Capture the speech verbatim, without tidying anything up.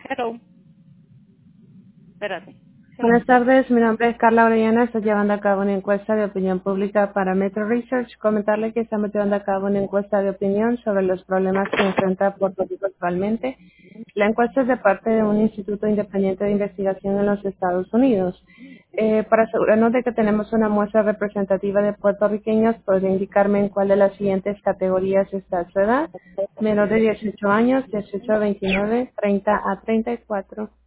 Hello. Espérate. Hello. Buenas tardes, mi nombre es Carla Orellana, estoy llevando a cabo una encuesta de opinión pública para Metro Research. Comentarle que estamos llevando a cabo una encuesta de opinión sobre los problemas que enfrenta Puerto Rico actualmente. La encuesta es de parte de un instituto independiente de investigación en los Estados Unidos. Eh, para asegurarnos de que tenemos una muestra representativa de puertorriqueños, podría indicarme en cuál de las siguientes categorías está su edad: menor de dieciocho años, dieciocho a veintinueve, treinta a treinta y cuatro.